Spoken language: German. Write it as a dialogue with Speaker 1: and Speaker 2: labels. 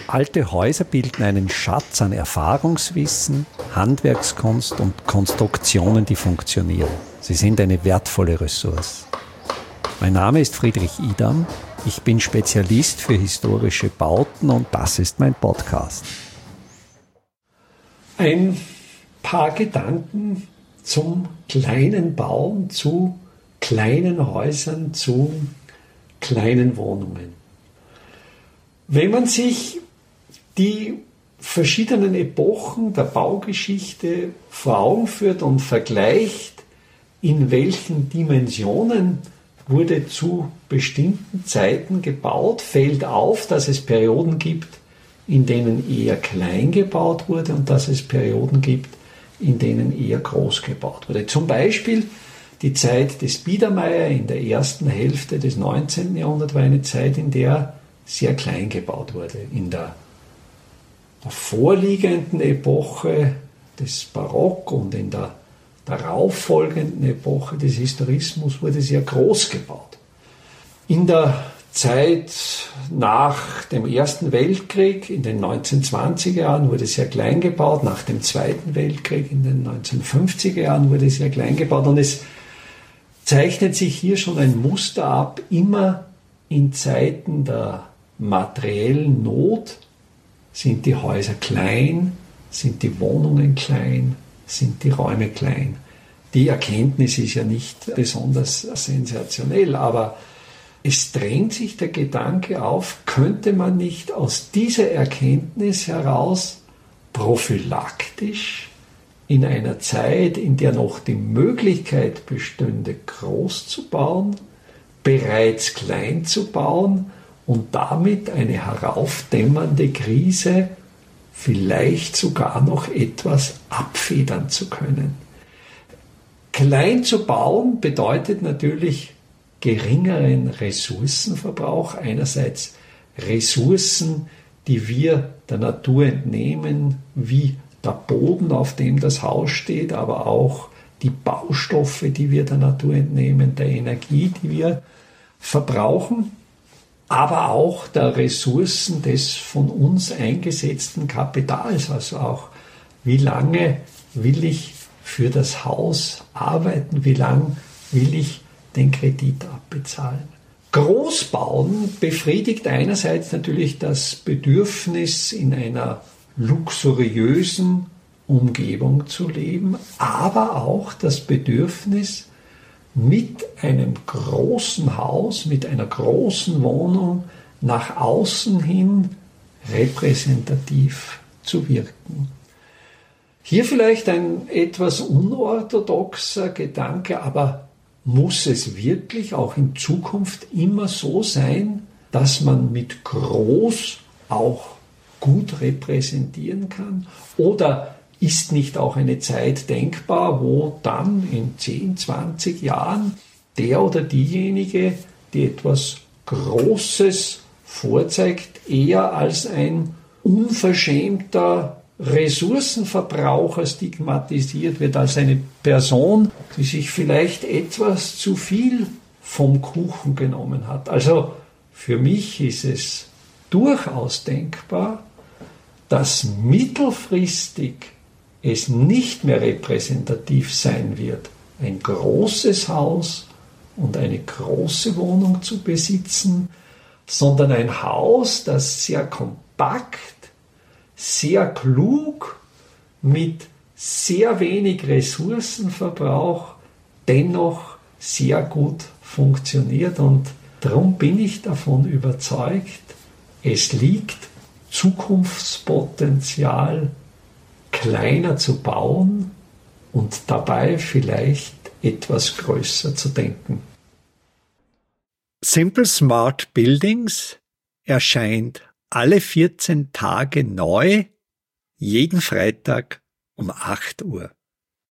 Speaker 1: Alte Häuser bilden einen Schatz an Erfahrungswissen, Handwerkskunst und Konstruktionen, die funktionieren. Sie sind eine wertvolle Ressource. Mein Name ist Friedrich Idam. Ich bin Spezialist für historische Bauten und das ist mein Podcast.
Speaker 2: Ein paar Gedanken zum kleinen Bauen, zu kleinen Häusern, zu kleinen Wohnungen. Wenn man sich die verschiedenen Epochen der Baugeschichte vor Augen führt und vergleicht, in welchen Dimensionen wurde zu bestimmten Zeiten gebaut, fällt auf, dass es Perioden gibt, in denen eher klein gebaut wurde und dass es Perioden gibt, in denen eher groß gebaut wurde. Zum Beispiel die Zeit des Biedermeier in der ersten Hälfte des 19. Jahrhunderts war eine Zeit, in der sehr klein gebaut wurde. In der vorliegenden Epoche des Barock und in der darauffolgenden Epoche des Historismus wurde sehr groß gebaut. In der Zeit nach dem Ersten Weltkrieg, in den 1920er Jahren, wurde sehr klein gebaut. Nach dem Zweiten Weltkrieg, in den 1950er Jahren, wurde sehr klein gebaut. Und es zeichnet sich hier schon ein Muster ab, immer in Zeiten der materiellen Not sind die Häuser klein, sind die Wohnungen klein, sind die Räume klein. Die Erkenntnis ist ja nicht besonders sensationell, aber es drängt sich der Gedanke auf, könnte man nicht aus dieser Erkenntnis heraus prophylaktisch in einer Zeit, in der noch die Möglichkeit bestünde, groß zu bauen, bereits klein zu bauen und damit eine heraufdämmernde Krise vielleicht sogar noch etwas abfedern zu können. Klein zu bauen bedeutet natürlich geringeren Ressourcenverbrauch. Einerseits Ressourcen, die wir der Natur entnehmen, wie der Boden, auf dem das Haus steht, aber auch die Baustoffe, die wir der Natur entnehmen, der Energie, die wir verbrauchen, aber auch der Ressourcen des von uns eingesetzten Kapitals, also auch wie lange will ich für das Haus arbeiten, wie lange will ich den Kredit abbezahlen. Großbauen befriedigt einerseits natürlich das Bedürfnis, in einer luxuriösen Umgebung zu leben, aber auch das Bedürfnis, mit einem großen Haus, mit einer großen Wohnung nach außen hin repräsentativ zu wirken. Hier vielleicht ein etwas unorthodoxer Gedanke, aber muss es wirklich auch in Zukunft immer so sein, dass man mit groß auch gut repräsentieren kann? Oder ist nicht auch eine Zeit denkbar, wo dann in 10, 20 Jahren der oder diejenige, die etwas Großes vorzeigt, eher als ein unverschämter Ressourcenverbraucher stigmatisiert wird, als eine Person, die sich vielleicht etwas zu viel vom Kuchen genommen hat. Also für mich ist es durchaus denkbar, dass mittelfristig es nicht mehr repräsentativ sein wird, ein großes Haus und eine große Wohnung zu besitzen, sondern ein Haus, das sehr kompakt, sehr klug, mit sehr wenig Ressourcenverbrauch dennoch sehr gut funktioniert. Und darum bin ich davon überzeugt, es liegt Zukunftspotenzial, kleiner zu bauen und dabei vielleicht etwas größer zu denken.
Speaker 1: Simple Smart Buildings erscheint alle 14 Tage neu, jeden Freitag um 8 Uhr.